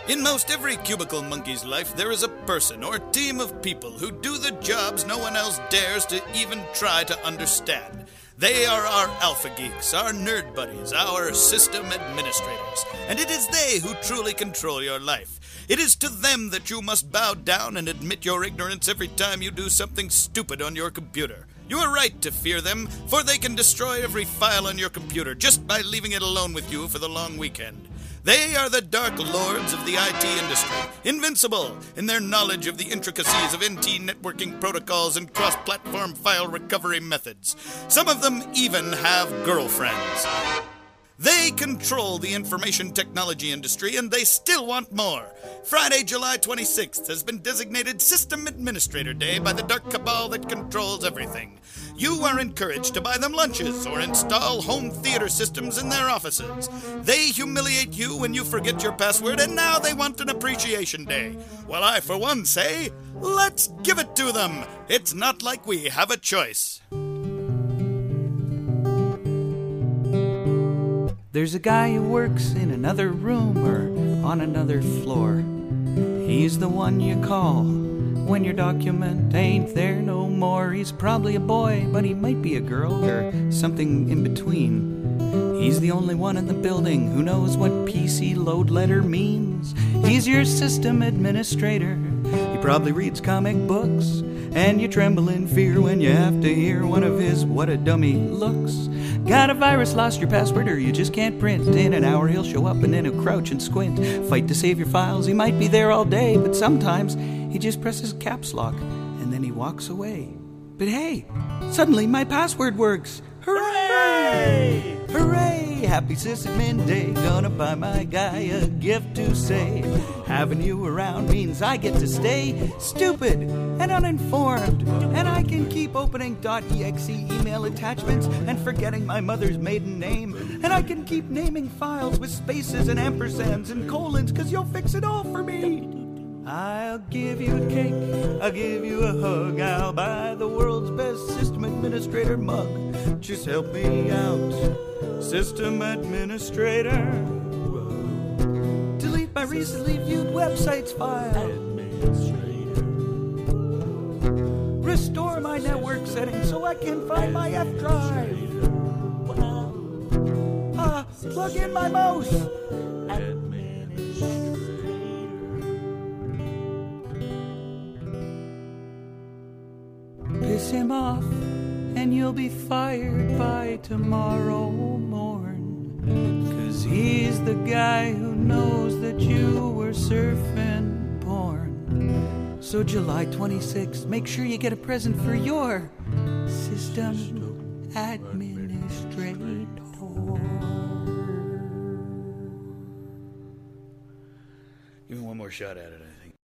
In most every cubicle monkey's life, there is a person or team of people who do the jobs no one else dares to even try to understand. They are our alpha geeks, our nerd buddies, our system administrators, and it is they who truly control your life. It is to them that you must bow down and admit your ignorance every time you do something stupid on your computer. You are right to fear them, for they can destroy every file on your computer just by leaving it alone with you for the long weekend. They are the dark lords of the IT industry, invincible in their knowledge of the intricacies of NT networking protocols and cross-platform file recovery methods. Some of them even have girlfriends. They control the information technology industry, and they still want more. Friday, July 26th has been designated System Administrator Day by the dark cabal that controls everything. You are encouraged to buy them lunches or install home theater systems in their offices. They humiliate you when you forget your password, and now they want an appreciation day. Well, I, for one, say, let's give it to them. It's not like we have a choice. There's a guy who works in another room or on another floor. He's the one you call when your document ain't there no more. He's probably a boy, but he might be a girl or something in between. He's the only one in the building who knows what PC load letter means. He's your system administrator. He probably reads comic books, and you tremble in fear when you have to hear one of his what a dummy looks. Got a virus, lost your password, or you just can't print. In an hour he'll show up and then he'll crouch and squint. Fight to save your files, he might be there all day, but sometimes he just presses caps lock and then he walks away. But hey, suddenly my password works. Hooray! Hooray! Happy Sysadmin Day. Gonna buy my guy a gift to say having you around means I get to stay stupid and uninformed, and I can keep opening .exe email attachments and forgetting my mother's maiden name, and I can keep naming files with spaces and ampersands and colons, 'cause you'll fix it all for me. I'll give you a cake, I'll give you a hug, I'll buy the world's best system administrator mug. Just help me out, system administrator. Delete my recently viewed websites file. Restore my network settings so I can find my F drive. Plug in my mouse. Piss him off, and you'll be fired by tomorrow morn. 'Cause he's the guy who knows that you were surfing porn. So July 26th, make sure you get a present for your system administrator. Give me one more shot at it, I think.